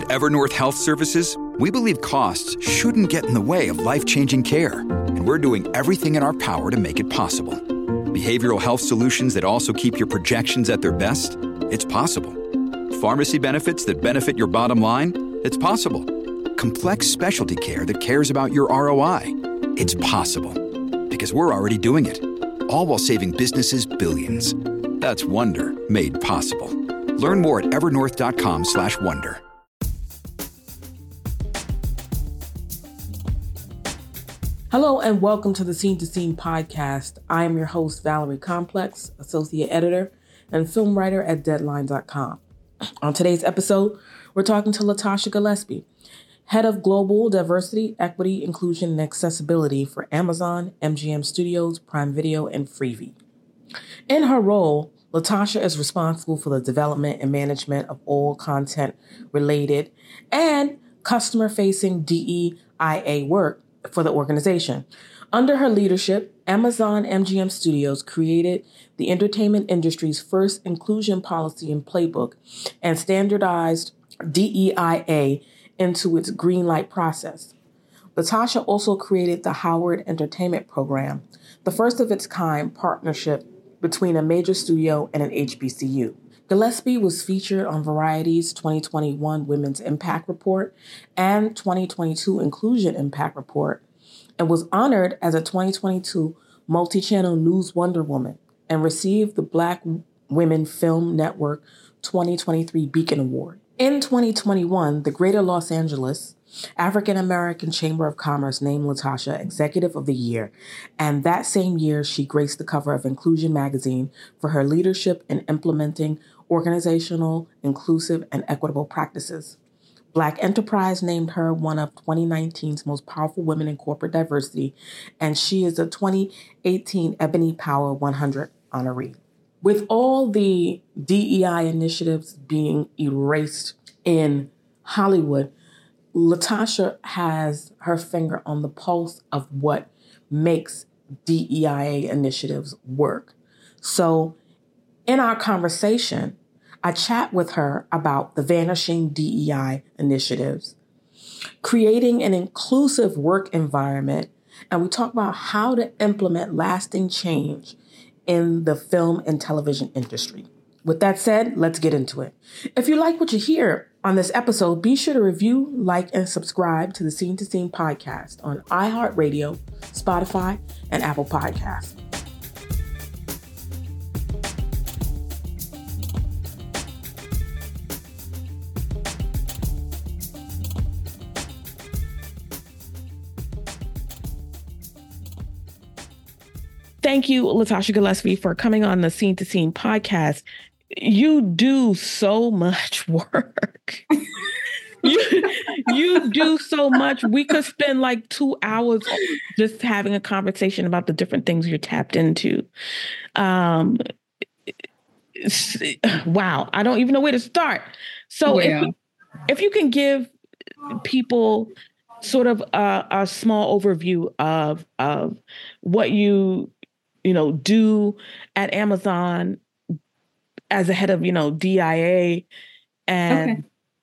At Evernorth Health Services, we believe costs shouldn't get in the way of life-changing care, and we're doing everything in our power to make it possible. Behavioral health solutions that also keep your projections at their best? It's possible. Pharmacy benefits that benefit your bottom line? It's possible. Complex specialty care that cares about your ROI? It's possible. Because we're already doing it. All while saving businesses billions. That's Wonder made possible. Learn more at evernorth.com/wonder. Hello and welcome to the Scene to Scene podcast. I am your host, Valerie Complex, associate editor and film writer at Deadline.com. On today's episode, we're talking to Latasha Gillespie, head of global diversity, equity, inclusion, and accessibility for Amazon, MGM Studios, Prime Video, and Freevee. In her role, Latasha is responsible for the development and management of all content-related and customer-facing DEIA work for the organization. Under her leadership, Amazon MGM Studios created the entertainment industry's first inclusion policy and playbook and standardized DEIA into its green light process. Latasha also created the Howard Entertainment Program, the first of its kind partnership between a major studio and an HBCU. Gillespie was featured on Variety's 2021 Women's Impact Report and 2022 Inclusion Impact Report, and was honored as a 2022 Multi-Channel News Wonder Woman and received the Black Women Film Network 2023 Beacon Award. In 2021, the Greater Los Angeles African American Chamber of Commerce named Latasha Executive of the Year, and that same year she graced the cover of Inclusion magazine for her leadership in implementing organizational, inclusive, and equitable practices. Black Enterprise named her one of 2019's most powerful women in corporate diversity, and she is a 2018 Ebony Power 100 honoree. With all the DEI initiatives being erased in Hollywood, Latasha has her finger on the pulse of what makes DEIA initiatives work. So in our conversation, I chat with her about the Vanishing DEI initiatives, creating an inclusive work environment, and we talk about how to implement lasting change in the film and television industry. With that said, let's get into it. If you like what you hear on this episode, be sure to review, like, and subscribe to the Scene to Scene podcast on iHeartRadio, Spotify, and Apple Podcasts. Thank you, Latasha Gillespie, for coming on the Scene to Scene podcast. You do so much work. you do so much. We could spend like 2 hours just having a conversation about the different things you're tapped into. Wow, I don't even know where to start. So if you can give people sort of a small overview of what you do at Amazon as a head of, DIA and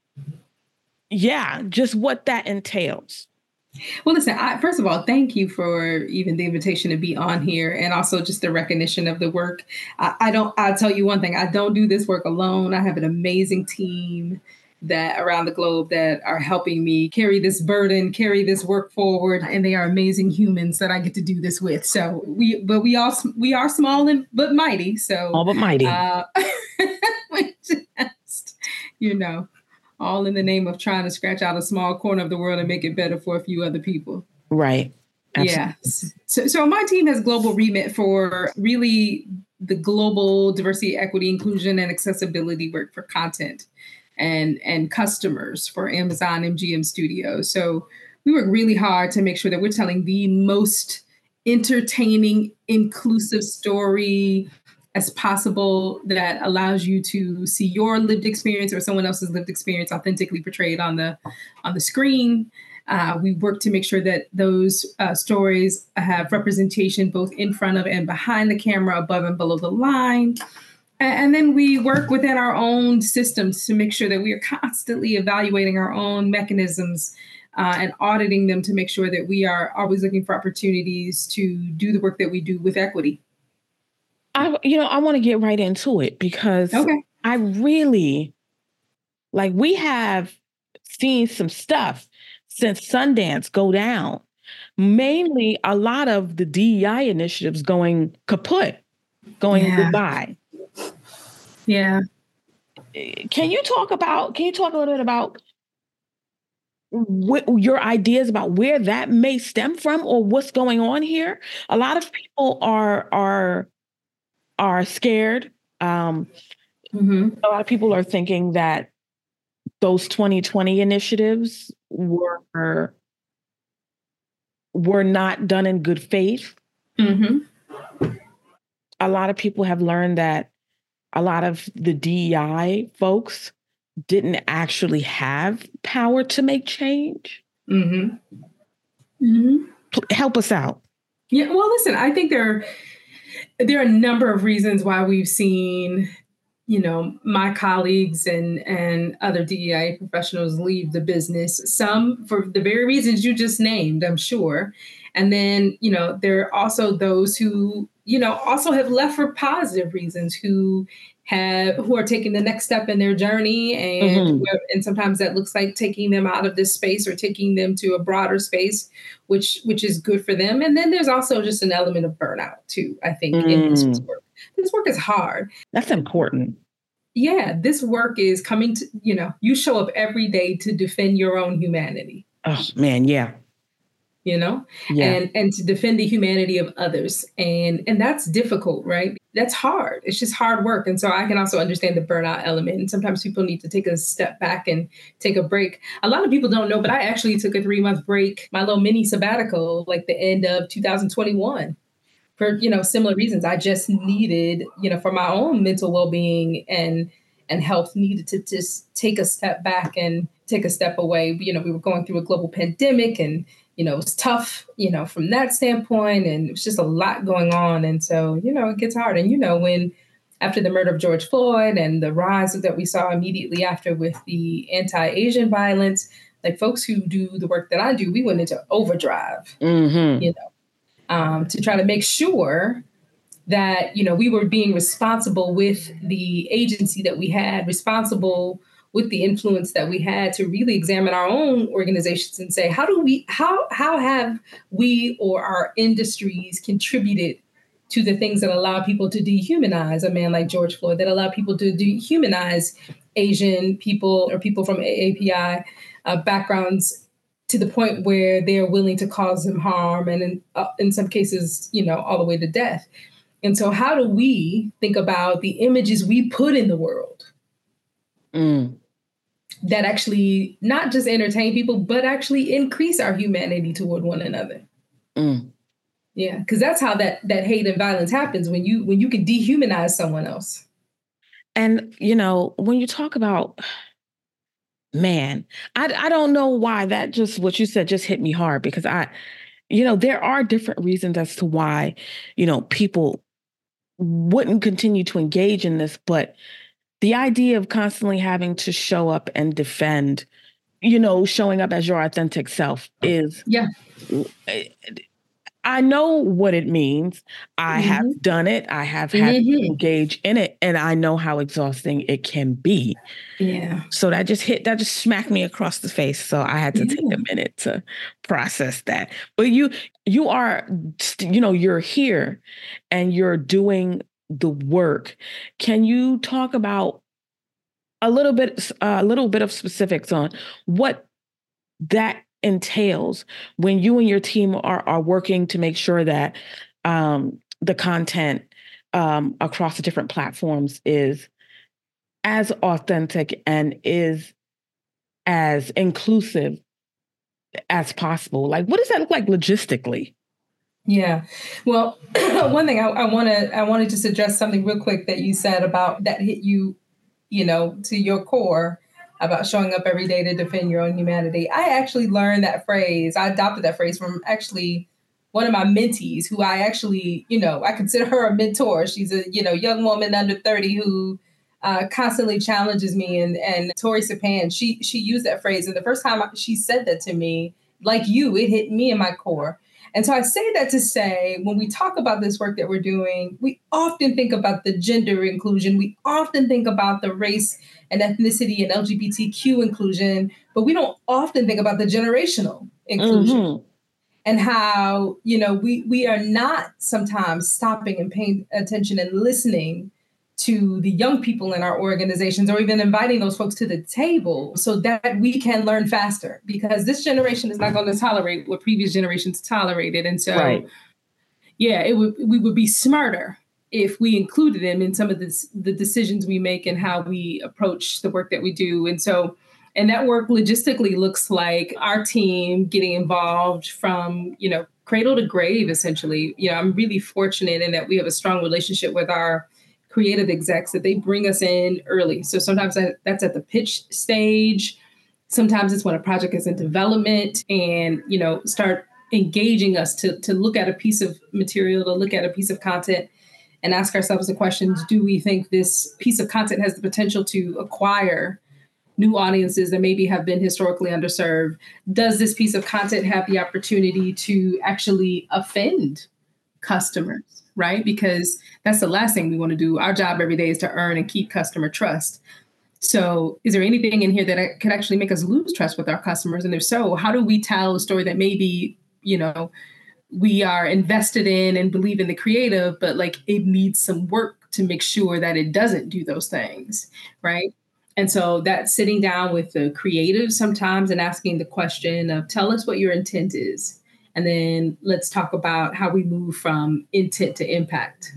just what that entails. Well, listen, first of all, thank you for even the invitation to be on here and also just the recognition of the work. I'll tell you one thing. I don't do this work alone. I have an amazing team that around the globe that are helping me carry this burden, carry this work forward. And they are amazing humans that I get to do this with. So we are small but mighty. So all but mighty. Just, all in the name of trying to scratch out a small corner of the world and make it better for a few other people. Right. Absolutely. Yeah. So my team has global remit for really the global diversity, equity, inclusion, and accessibility work for content and customers for Amazon MGM Studios. So we work really hard to make sure that we're telling the most entertaining, inclusive story as possible that allows you to see your lived experience or someone else's lived experience authentically portrayed on the screen. We work to make sure that those stories have representation both in front of and behind the camera, above and below the line. And then we work within our own systems to make sure that we are constantly evaluating our own mechanisms and auditing them to make sure that we are always looking for opportunities to do the work that we do with equity. I want to get right into it because I really, like, we have seen some stuff since Sundance go down. Mainly a lot of the DEI initiatives going kaput, going goodbye. Yeah. Can you talk a little bit about your ideas about where that may stem from or what's going on here? A lot of people are scared. A lot of people are thinking that those 2020 initiatives were not done in good faith. A lot of people have learned that a lot of the DEI folks didn't actually have power to make change. Help us out. Yeah, well, listen, I think there are a number of reasons why we've seen, my colleagues and other DEI professionals leave the business. Some for the very reasons you just named, I'm sure. And then, there are also those who, also have left for positive reasons, who are taking the next step in their journey. And sometimes that looks like taking them out of this space or taking them to a broader space, which is good for them. And then there's also just an element of burnout too, I think, in this work. This work is hard. That's important. Yeah, this work is coming to, you show up every day to defend your own humanity. Oh, man, yeah. And to defend the humanity of others. And that's difficult, right? That's hard. It's just hard work. And so I can also understand the burnout element. And sometimes people need to take a step back and take a break. A lot of people don't know, but I actually took a 3-month break, my little mini sabbatical, like the end of 2021 for, similar reasons. I just needed, for my own mental well-being and health, needed to just take a step back and take a step away. We were going through a global pandemic and, it was tough, from that standpoint, and it was just a lot going on. And so, it gets hard. And, when after the murder of George Floyd and the rise that we saw immediately after with the anti-Asian violence, like folks who do the work that I do, we went into overdrive, to try to make sure that, we were being responsible with the agency that we had, responsible with the influence that we had, to really examine our own organizations and say, how have we or our industries contributed to the things that allow people to dehumanize a man like George Floyd, that allow people to dehumanize Asian people or people from AAPI backgrounds to the point where they're willing to cause them harm, and in some cases, all the way to death. And so how do we think about the images we put in the world that actually not just entertain people, but actually increase our humanity toward one another? Yeah, because that's how that hate and violence happens, when you can dehumanize someone else. And, when you talk about, man, I don't know why that just, what you said just hit me hard, because there are different reasons as to why, people wouldn't continue to engage in this, but the idea of constantly having to show up and defend, showing up as your authentic self is, I know what it means. I have done it. I have had to engage in it, and I know how exhausting it can be. Yeah. So that just smacked me across the face. So I had to take a minute to process that. But you are, you're here and you're doing the work. Can you talk about a little bit of specifics on what that entails when you and your team are working to make sure that the content across the different platforms is as authentic and is as inclusive as possible? Like, what does that look like logistically? Yeah. Well, one thing I wanted to suggest something real quick that you said about that hit you, to your core, about showing up every day to defend your own humanity. I actually learned that phrase. I adopted that phrase from actually one of my mentees who I actually, I consider her a mentor. She's a, young woman under 30 who constantly challenges me. And Tori Sapan, she used that phrase. And the first time she said that to me, like you, it hit me in my core. And so I say that to say, when we talk about this work that we're doing, we often think about the gender inclusion. We often think about the race and ethnicity and LGBTQ inclusion, but we don't often think about the generational inclusion. Mm-hmm. And how, we are not sometimes stopping and paying attention and listening to the young people in our organizations, or even inviting those folks to the table so that we can learn faster, because this generation is not going to tolerate what previous generations tolerated. And so, we would be smarter if we included them in some of the decisions we make and how we approach the work that we do. And that work logistically looks like our team getting involved from, cradle to grave, essentially. I'm really fortunate in that we have a strong relationship with our creative execs, that they bring us in early. So sometimes that's at the pitch stage. Sometimes it's when a project is in development, and, start engaging us to look at a piece of material, to look at a piece of content, and ask ourselves the questions: do we think this piece of content has the potential to acquire new audiences that maybe have been historically underserved? Does this piece of content have the opportunity to actually offend customers, right? Because that's the last thing we want to do. Our job every day is to earn and keep customer trust. So is there anything in here that could actually make us lose trust with our customers? And if so, how do we tell a story that maybe, we are invested in and believe in the creative, but like it needs some work to make sure that it doesn't do those things, right? And so that's sitting down with the creative sometimes and asking the question of, tell us what your intent is. And then let's talk about how we move from intent to impact.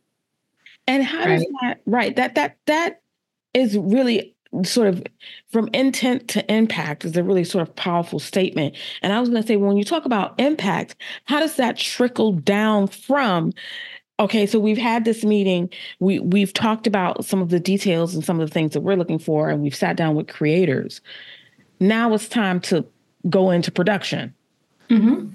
And how does that is really sort of from intent to impact is a really sort of powerful statement. And I was going to say, when you talk about impact, how does that trickle down from, okay, so we've had this meeting, we've talked about some of the details and some of the things that we're looking for, and we've sat down with creators. Now it's time to go into production. Mm-hmm.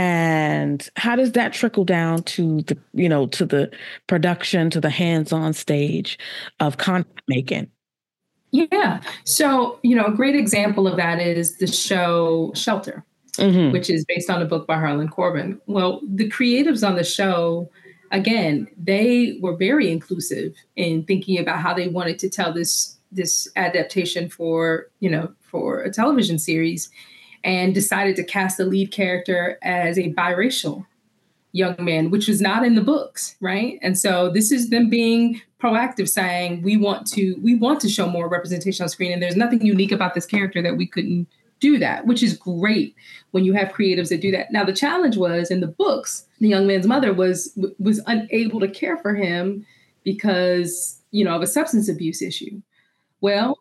And how does that trickle down to the, to the production, to the hands-on stage of content making? Yeah. So, a great example of that is the show Shelter, mm-hmm. which is based on a book by Harlan Coben. Well, the creatives on the show, again, they were very inclusive in thinking about how they wanted to tell this adaptation for a television series, and decided to cast the lead character as a biracial young man, which was not in the books, right? And so this is them being proactive, saying we want to show more representation on screen, and there's nothing unique about this character that we couldn't do that, which is great when you have creatives that do that. Now, the challenge was in the books, the young man's mother was unable to care for him because, of a substance abuse issue. Well,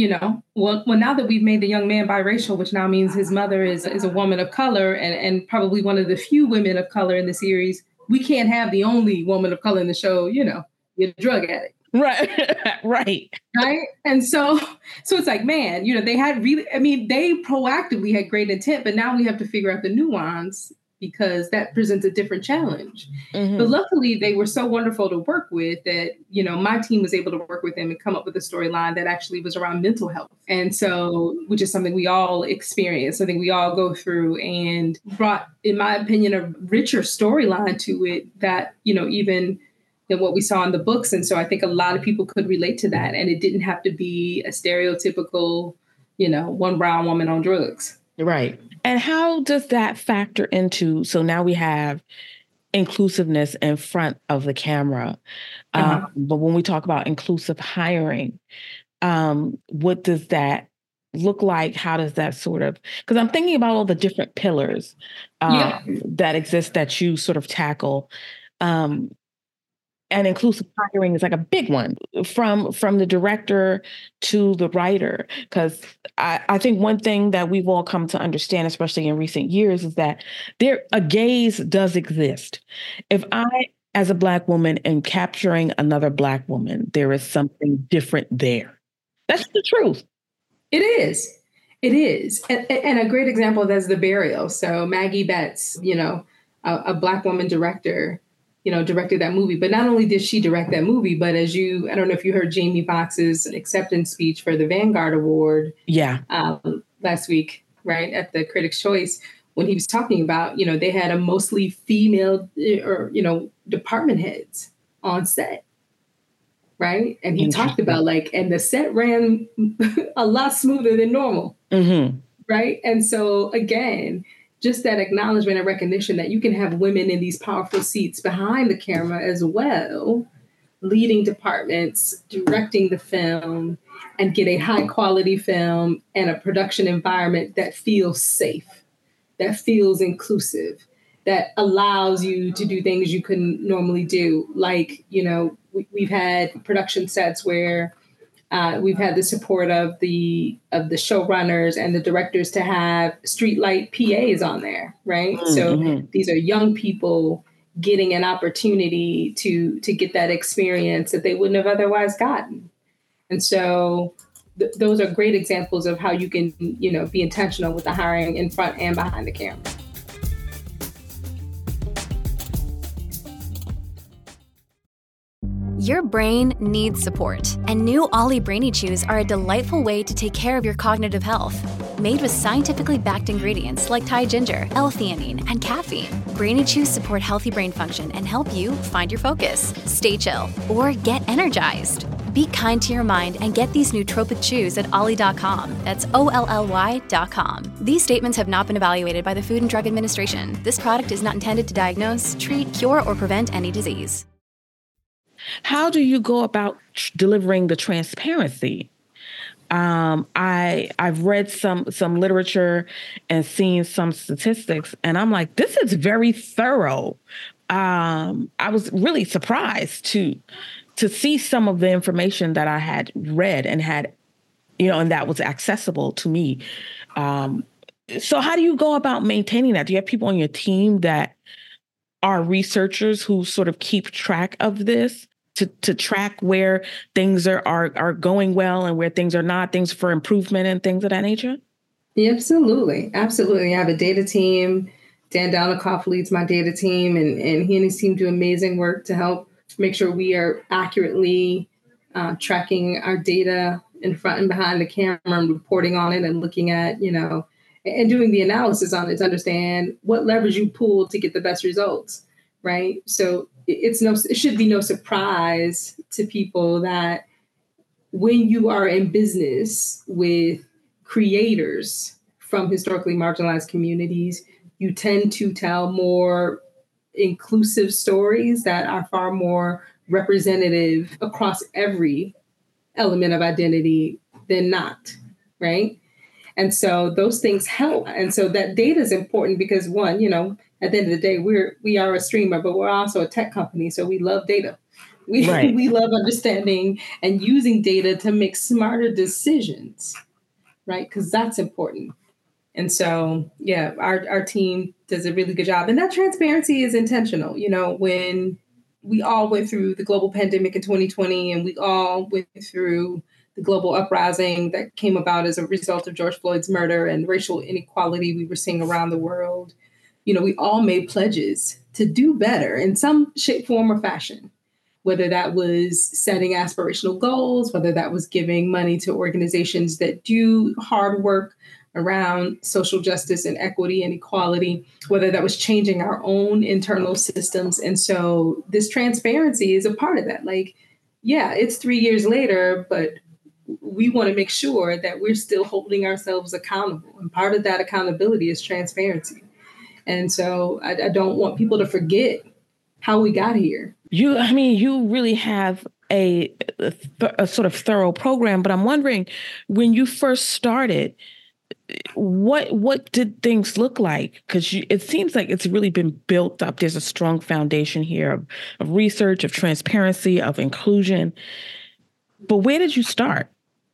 now that we've made the young man biracial, which now means his mother is a woman of color and probably one of the few women of color in the series, we can't have the only woman of color in the show, you're a drug addict. Right. Right. And so it's like, man, they proactively had great intent, but now we have to figure out the nuance, because that presents a different challenge. Mm-hmm. But luckily, they were so wonderful to work with that, my team was able to work with them and come up with a storyline that actually was around mental health. And so, which is something we all experience, something we all go through, and brought, in my opinion, a richer storyline to it that, even than what we saw in the books. And so I think a lot of people could relate to that. And it didn't have to be a stereotypical, one brown woman on drugs. Right. And how does that factor into, so now we have inclusiveness in front of the camera. Uh-huh. But when we talk about inclusive hiring, what does that look like? How does that sort of, because I'm thinking about all the different pillars that exist that you sort of tackle. And inclusive hiring is like a big one from the director to the writer. Because I think one thing that we've all come to understand, especially in recent years, is that a gaze does exist. If I, as a Black woman, am capturing another Black woman, there is something different there. That's the truth. It is. It is. And a great example of that is The Burial. So Maggie Betts, a Black woman director, directed that movie. But not only did she direct that movie, but I don't know if you heard Jamie Foxx's acceptance speech for the Vanguard Award. Yeah. Last week, right, at the Critics' Choice, when he was talking about, they had a mostly female or, department heads on set. Right. And he talked about and the set ran a lot smoother than normal. Mm-hmm. Right. And so, again, just that acknowledgement and recognition that you can have women in these powerful seats behind the camera as well, leading departments, directing the film, and get a high quality film and a production environment that feels safe, that feels inclusive, that allows you to do things you couldn't normally do. Like, we've had production sets where we've had the support of the showrunners and the directors to have streetlight PAs on there, right? Mm-hmm. So these are young people getting an opportunity to get that experience that they wouldn't have otherwise gotten. And so those are great examples of how you can, be intentional with the hiring in front and behind the camera. Your brain needs support, and new Ollie Brainy Chews are a delightful way to take care of your cognitive health. Made with scientifically backed ingredients like Thai ginger, L-theanine, and caffeine, Brainy Chews support healthy brain function and help you find your focus, stay chill, or get energized. Be kind to your mind and get these nootropic chews at ollie.com. That's OLLY.com. These statements have not been evaluated by the Food and Drug Administration. This product is not intended to diagnose, treat, cure, or prevent any disease. How do you go about delivering the transparency? I've read some literature and seen some statistics, and I'm like, this is very thorough. I was really surprised to see some of the information that I had read and had, and that was accessible to me. So how do you go about maintaining that? Do you have people on your team that are researchers who sort of keep track of this to track where things are going well and where things are not, things for improvement and things of that nature? Yeah, absolutely. Absolutely. I have a data team. Dan Downickoff leads my data team, and he and his team do amazing work to help make sure we are accurately tracking our data in front and behind the camera and reporting on it and looking at, and doing the analysis on it to understand what levers you pull to get the best results, right? So it should be no surprise to people that when you are in business with creators from historically marginalized communities, you tend to tell more inclusive stories that are far more representative across every element of identity than not, right? And so those things help. And so that data is important because, one, at the end of the day, we are a streamer, but we're also a tech company. So we love data. We love understanding and using data to make smarter decisions, right? Because that's important. And so, yeah, our team does a really good job. And that transparency is intentional. When we all went through the global pandemic in 2020 and we all went through the global uprising that came about as a result of George Floyd's murder and racial inequality we were seeing around the world, we all made pledges to do better in some shape, form, or fashion, whether that was setting aspirational goals, whether that was giving money to organizations that do hard work around social justice and equity and equality, whether that was changing our own internal systems. And so this transparency is a part of that. It's 3 years later, but we want to make sure that we're still holding ourselves accountable. And part of that accountability is transparency. And so I don't want people to forget how we got here. You really have a sort of thorough program, but I'm wondering, when you first started, what did things look like? Because it seems like it's really been built up. There's a strong foundation here of research, of transparency, of inclusion. But where did you start?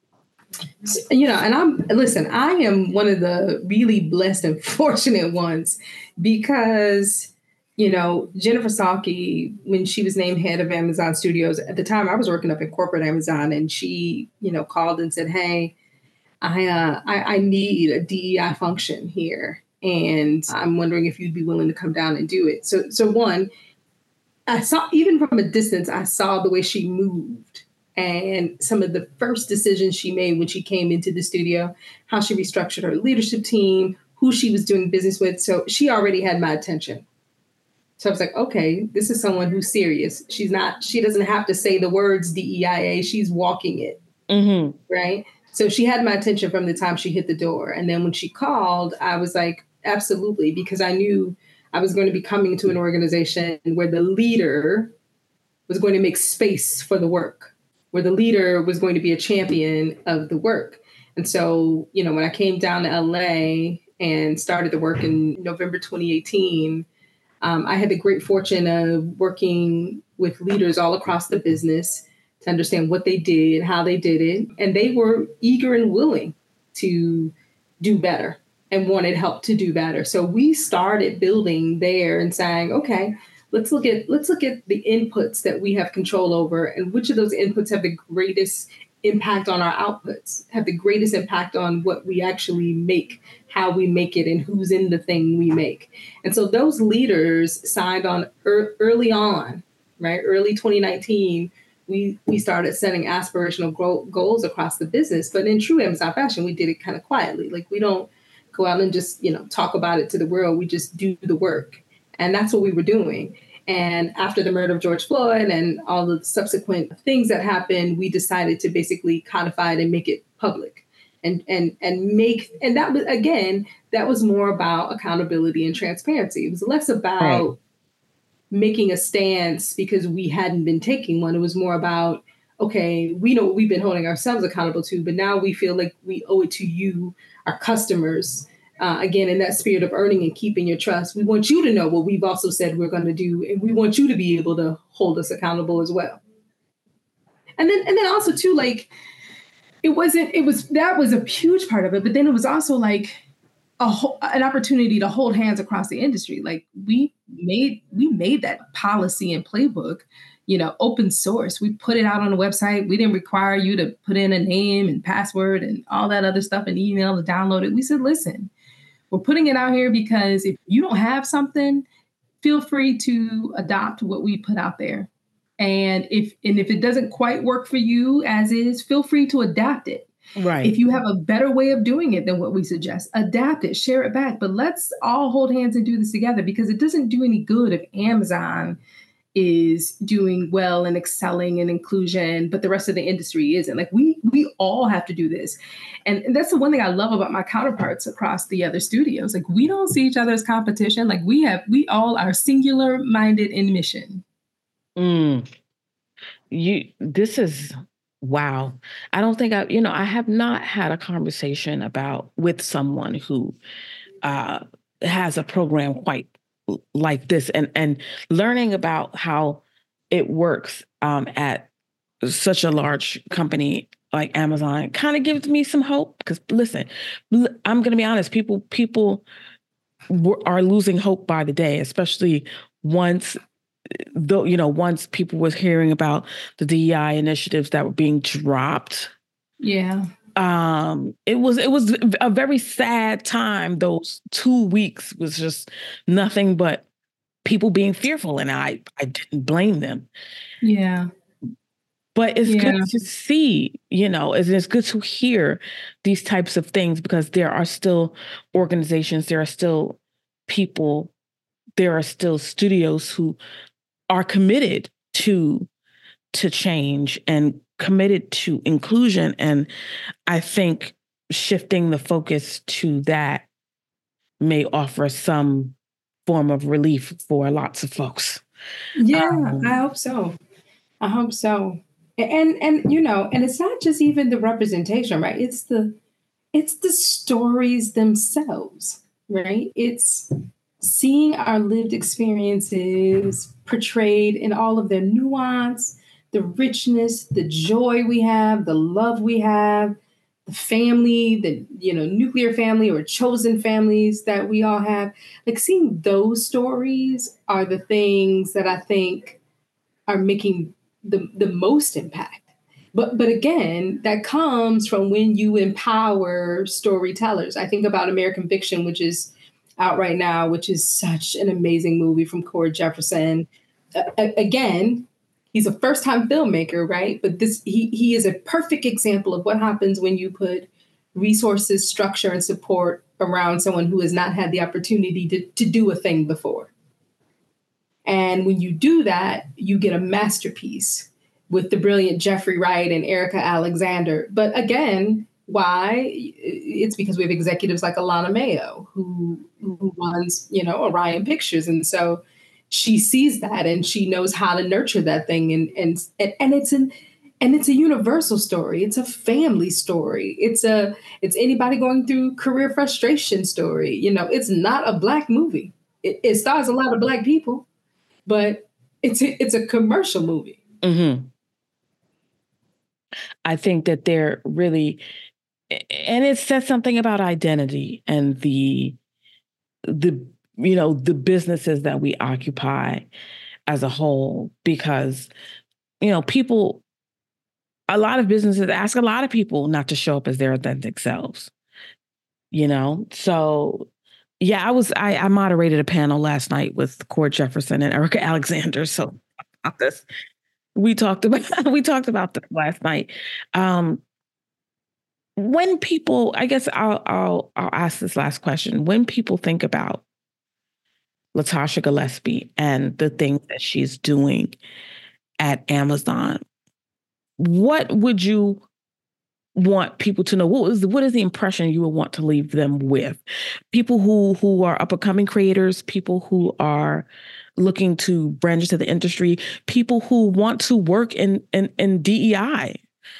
And I am one of the really blessed and fortunate ones because, Jennifer Salke, when she was named head of Amazon Studios, at the time I was working up in corporate Amazon, and she, called and said, hey, I need a DEI function here. and I'm wondering if you'd be willing to come down and do it. So one, I saw, even from a distance, I saw the way she moved and some of the first decisions she made when she came into the studio, how she restructured her leadership team, who she was doing business with. So she already had my attention. So I was like, okay, this is someone who's serious. She doesn't have to say the words DEIA. She's walking it. Mm-hmm. Right. So she had my attention from the time she hit the door. And then when she called, I was like, absolutely, because I knew I was going to be coming to an organization where the leader was going to make space for the work, where the leader was going to be a champion of the work. And so, when I came down to LA and started the work in November 2018, I had the great fortune of working with leaders all across the business to understand what they did, how they did it. And they were eager and willing to do better and wanted help to do better. So we started building there and saying, okay, let's look at the inputs that we have control over and which of those inputs have the greatest impact on our outputs, have the greatest impact on what we actually make, how we make it, and who's in the thing we make. And so those leaders signed on early on, right? Early 2019, we started setting aspirational goals across the business. But in true Amazon fashion, we did it kind of quietly. Like, we don't go out and just, talk about it to the world. We just do the work. And that's what we were doing. And after the murder of George Floyd and all the subsequent things that happened, we decided to basically codify it and make it public. And that was more about accountability and transparency. It was less about making a stance because we hadn't been taking one. It was more about, okay, we know what we've been holding ourselves accountable to, but now we feel like we owe it to you, our customers. Again, in that spirit of earning and keeping your trust, we want you to know what we've also said we're going to do, and we want you to be able to hold us accountable as well. And then also too, like, that was a huge part of it, but then it was also like an opportunity to hold hands across the industry. Like, we made that policy and playbook, open source. We put it out on the website. We didn't require you to put in a name and password and all that other stuff and email to download it. We said, listen, we're putting it out here because if you don't have something, feel free to adopt what we put out there. And if it doesn't quite work for you as is, feel free to adapt it. Right. If you have a better way of doing it than what we suggest, adapt it, share it back. But let's all hold hands and do this together, because it doesn't do any good if Amazon is doing well and excelling in inclusion, but the rest of the industry isn't. Like, we all have to do this. And that's the one thing I love about my counterparts across the other studios. Like, we don't see each other as competition. Like, we all are singular minded in mission. This is wow. I don't think I have not had a conversation with someone who has a program quite like this, and learning about how it works at such a large company like Amazon kind of gives me some hope. Because listen, I'm going to be honest, people are losing hope by the day, especially once people was hearing about the DEI initiatives that were being dropped. Yeah. It was a very sad time. Those 2 weeks was just nothing but people being fearful, and I didn't blame them. Yeah. But it's good to see, it's good to hear these types of things, because there are still organizations, there are still people, there are still studios who are committed to change and committed to inclusion. And I think shifting the focus to that may offer some form of relief for lots of folks. Yeah, I hope so. And it's not just even the representation, right? It's the stories themselves, right? It's seeing our lived experiences portrayed in all of their nuance, the richness, the joy we have, the love we have, the family, the nuclear family or chosen families that we all have. Like, seeing those stories are the things that I think are making the most impact. But again, that comes from when you empower storytellers. I think about American Fiction, which is out right now, which is such an amazing movie from Cord Jefferson. Again, he's a first-time filmmaker, right? But he is a perfect example of what happens when you put resources, structure, and support around someone who has not had the opportunity to do a thing before. And when you do that, you get a masterpiece with the brilliant Jeffrey Wright and Erica Alexander. But again, why? It's because we have executives like Alana Mayo, who runs, Orion Pictures. And so she sees that and she knows how to nurture that thing. And it's a universal story. It's a family story. It's anybody going through career frustration story. It's not a Black movie. It stars a lot of Black people, but it's a commercial movie. Mm-hmm. I think that they're really, and it says something about identity and the businesses that we occupy as a whole, because, people, a lot of businesses ask a lot of people not to show up as their authentic selves, So yeah, I moderated a panel last night with Cord Jefferson and Erica Alexander. So about this, we talked about this last night. When people, I guess I'll ask this last question. When people think about LaTosha Gillespie and the things that she's doing at Amazon, what would you want people to know? What is the impression you would want to leave them with? People who are up-and-coming creators, people who are looking to branch into the industry, people who want to work in DEI.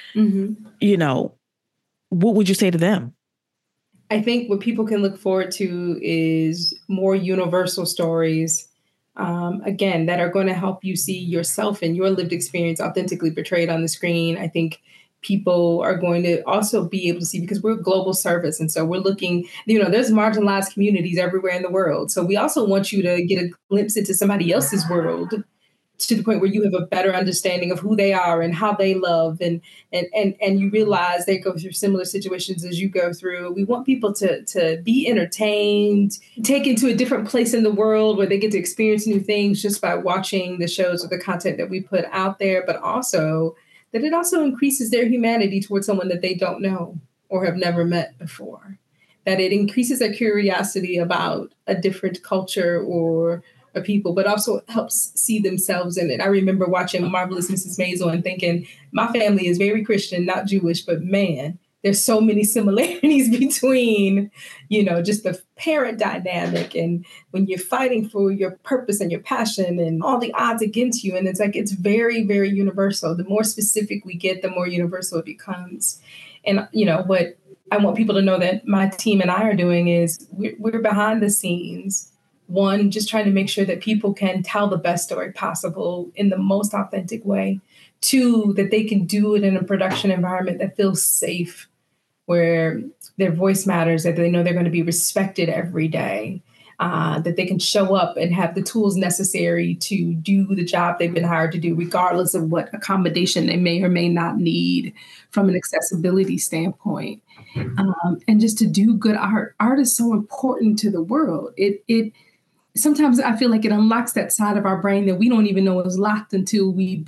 Mm-hmm. What would you say to them? I think what people can look forward to is more universal stories, again, that are going to help you see yourself and your lived experience authentically portrayed on the screen. I think people are going to also be able to see, because we're a global service. And so we're looking, there's marginalized communities everywhere in the world. So we also want you to get a glimpse into somebody else's world, to the point where you have a better understanding of who they are and how they love, and you realize they go through similar situations as you go through. We want people to be entertained, taken to a different place in the world where they get to experience new things just by watching the shows or the content that we put out there, but also that it also increases their humanity towards someone that they don't know or have never met before, that it increases their curiosity about a different culture or people, but also helps see themselves in it. I remember watching Marvelous Mrs. Maisel and thinking, my family is very Christian, not Jewish, but man, there's so many similarities between, just the parent dynamic and when you're fighting for your purpose and your passion and all the odds against you. And it's very, very universal. The more specific we get, the more universal it becomes. And, what I want people to know that my team and I are doing is we're behind the scenes. One, just trying to make sure that people can tell the best story possible in the most authentic way. Two, that they can do it in a production environment that feels safe, where their voice matters, that they know they're going to be respected every day, that they can show up and have the tools necessary to do the job they've been hired to do, regardless of what accommodation they may or may not need from an accessibility standpoint. And just to do good art. Art is so important to the world. It sometimes I feel like it unlocks that side of our brain that we don't even know is locked until we've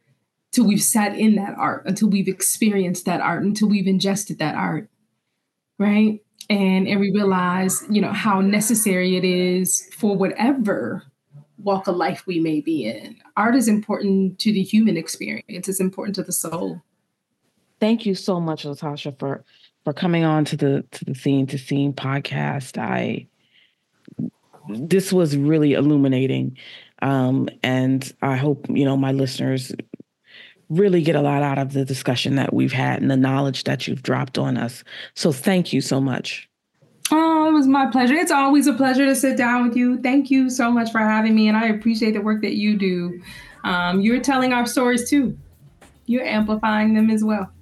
sat in that art, until we've experienced that art, until we've ingested that art, right? And we realize, how necessary it is for whatever walk of life we may be in. Art is important to the human experience. It's important to the soul. Thank you so much, LaTosha, for coming on to the Scene to Scene podcast. This was really illuminating. And I hope, my listeners really get a lot out of the discussion that we've had and the knowledge that you've dropped on us. So thank you so much. Oh, it was my pleasure. It's always a pleasure to sit down with you. Thank you so much for having me. And I appreciate the work that you do. You're telling our stories too. You're amplifying them as well.